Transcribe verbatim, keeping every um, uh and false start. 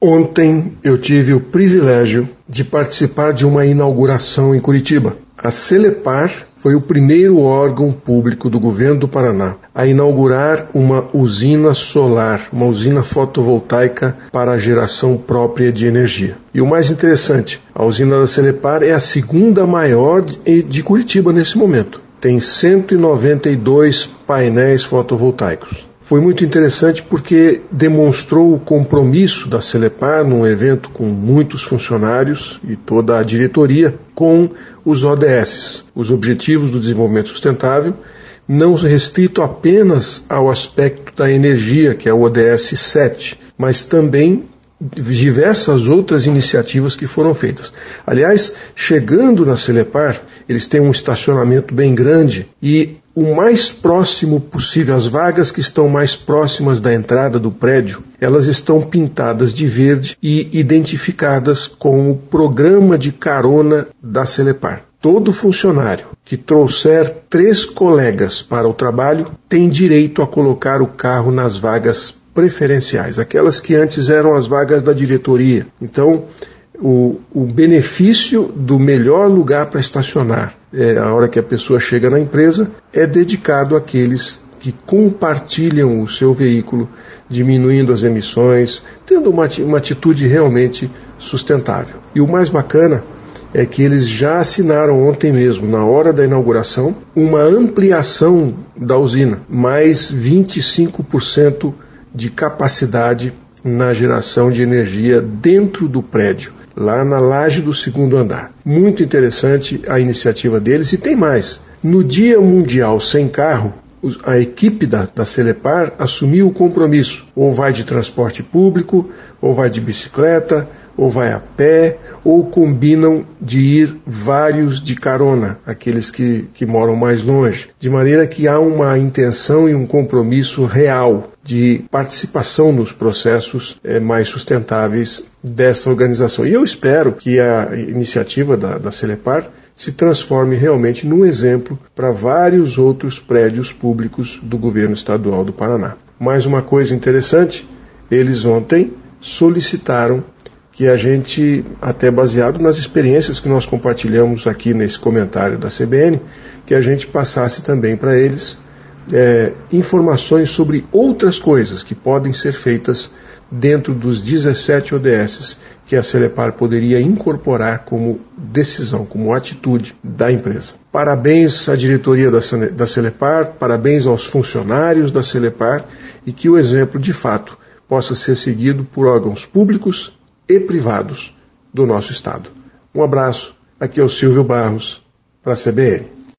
Ontem eu tive o privilégio de participar de uma inauguração em Curitiba. A Celepar foi o primeiro órgão público do governo do Paraná a inaugurar uma usina solar, uma usina fotovoltaica para a geração própria de energia. E o mais interessante, a usina da Celepar é a segunda maior de Curitiba nesse momento. Tem cento e noventa e dois painéis fotovoltaicos. Foi muito interessante porque demonstrou o compromisso da Celepar num evento com muitos funcionários e toda a diretoria com os O D S, os Objetivos do Desenvolvimento Sustentável, não restrito apenas ao aspecto da energia, que é o O D S sete, mas também diversas outras iniciativas que foram feitas. Aliás, chegando na Celepar, eles têm um estacionamento bem grande e o mais próximo possível, as vagas que estão mais próximas da entrada do prédio, elas estão pintadas de verde e identificadas com o programa de carona da Celepar. Todo funcionário que trouxer três colegas para o trabalho tem direito a colocar o carro nas vagas preferenciais, aquelas que antes eram as vagas da diretoria. Então, o, o benefício do melhor lugar para estacionar, é, a hora que a pessoa chega na empresa, é dedicado àqueles que compartilham o seu veículo, diminuindo as emissões, tendo uma, uma atitude realmente sustentável. E o mais bacana é que eles já assinaram ontem mesmo, na hora da inauguração, uma ampliação da usina, mais vinte e cinco por cento de capacidade na geração de energia dentro do prédio, lá na laje do segundo andar. Muito interessante a iniciativa deles e tem mais. No Dia Mundial Sem Carro, a equipe da, da Celepar assumiu o compromisso, ou vai de transporte público, ou vai de bicicleta, ou vai a pé, ou combinam de ir vários de carona, aqueles que, que moram mais longe, de maneira que há uma intenção e um compromisso real de participação nos processos é, mais sustentáveis dessa organização. E eu espero que a iniciativa da, da Celepar se transforme realmente num exemplo para vários outros prédios públicos do governo estadual do Paraná. Mais uma coisa interessante, eles ontem solicitaram que a gente, até baseado nas experiências que nós compartilhamos aqui nesse comentário da C B N, que a gente passasse também para eles é, informações sobre outras coisas que podem ser feitas dentro dos dezessete O D S que a Celepar poderia incorporar como decisão, como atitude da empresa. Parabéns à diretoria da Celepar, parabéns aos funcionários da Celepar e que o exemplo, de fato, possa ser seguido por órgãos públicos e privados do nosso Estado. Um abraço, aqui é o Silvio Barros, para a C B N.